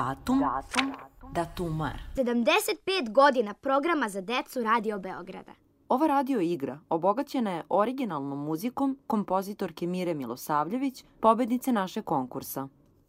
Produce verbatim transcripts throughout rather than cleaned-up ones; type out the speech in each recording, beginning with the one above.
Datum, Datum. Datumar. sedamdeset pet godina programa za decu Radio Beograda. Ova radio igra obogaćena je originalnom muzikom kompozitorke Mire Milosavljević, pobednice našeg konkursa.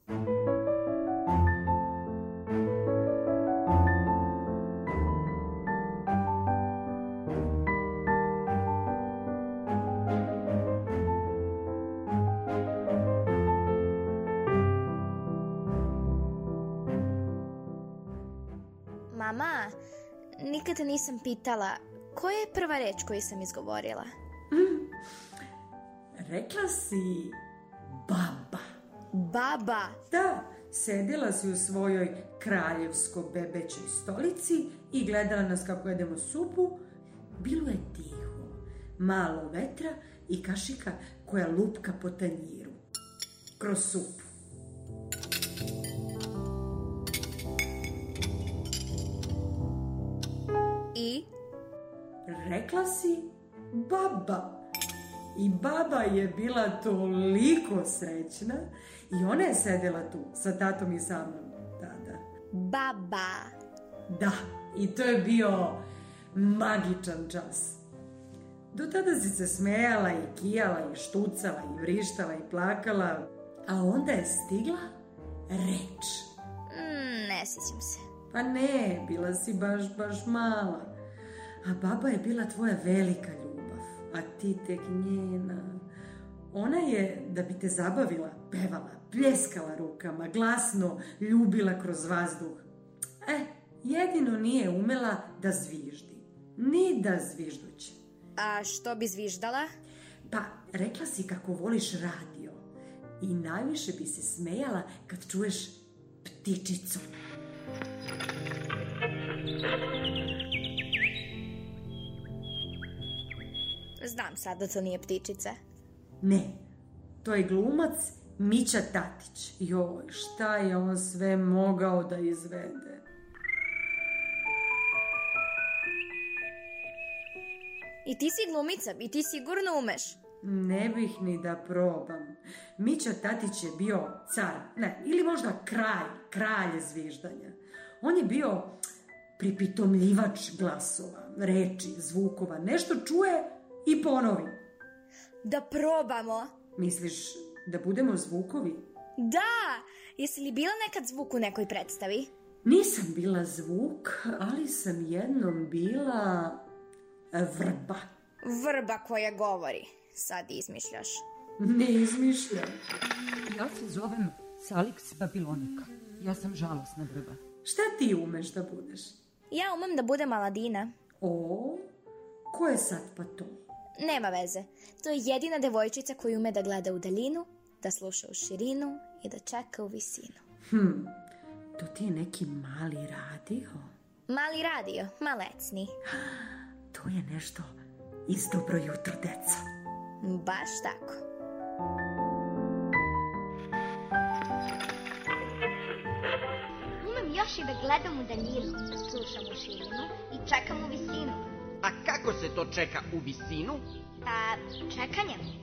Mama, nikada nisam pitala koja je prva reč koju sam izgovorila. Mm. Rekla si baba. Baba? Da, sedela si u svojoj kraljevsko-bebećoj stolici i gledala nas kako jedemo supu. Bilo je tiho, malo vetra i kašika koja lupka po tanjiru. Kroz supu. I? Rekla si baba. I baba je bila toliko srećna i ona je sedela tu sa tatom i sa mnom tada. Baba. Da, i to je bio magičan čas. Do tada si se smejala i kijala i štucala i vrištala i plakala, a onda je stigla reč. Mm, ne sjećam se. Pa ne, bila si baš, baš mala. A baba je bila tvoja velika ljubav, a ti tek njena. Ona je, da bi te zabavila, pevala, pljeskala rukama, glasno ljubila kroz vazduh. E, jedino nije umela da zviždi. Ni da zvižduće. A što bi zviždala? Pa, rekla si kako voliš radio. I najviše bi se smejala kad čuješ ptičicu. Znam sad da to nije ptičica. Ne, to je glumac Mića Tatić. Joj, šta je on sve mogao da izvede? I ti si glumica i ti sigurno umeš. Ne bih ni da probam. Mića Tatić je bio car, ne, ili možda kralj, kralj zviždanja. On je bio pripitomljivač glasova, reči, zvukova, nešto čuje i ponovi. Da probamo. Misliš da budemo zvukovi? Da! Jesi li bila nekad zvuk u nekoj predstavi? Nisam bila zvuk, ali sam jednom bila vrba. Vrba koja govori. Sad izmišljaš. Ne izmišljam. Ja se zovem Salix Babilonika. Ja sam žalosna vrba. Šta ti umeš da budeš? Ja umem da budem Aladina. O, ko je sad pa to? Nema veze. To je jedina devojčica koja ume da gleda u daljinu, da sluša u širinu i da čeka u visinu. Hm, to ti je neki mali radio? Mali radio, malecni. To je nešto iz Dobro jutro, deca. Baš tako. Umem još i da gledam u daljinu, slušam u širinu i čekam u visinu. A kako se to čeka u visinu? Pa, čekanjem.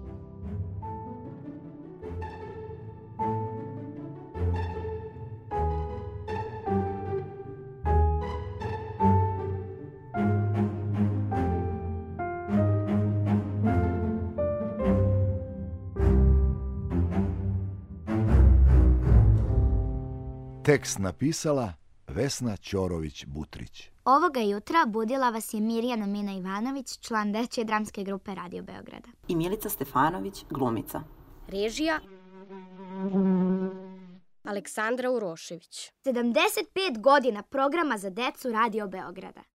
Tekst napisala Vesna Ćorović-Butrić. Ovoga jutra budila vas je Mirjana Mina Ivanović, član dečje dramske grupe Radio Beograda. I Milica Stefanović, glumica. Režija Aleksandra Urošević. sedamdeset pet godina programa za decu Radio Beograda.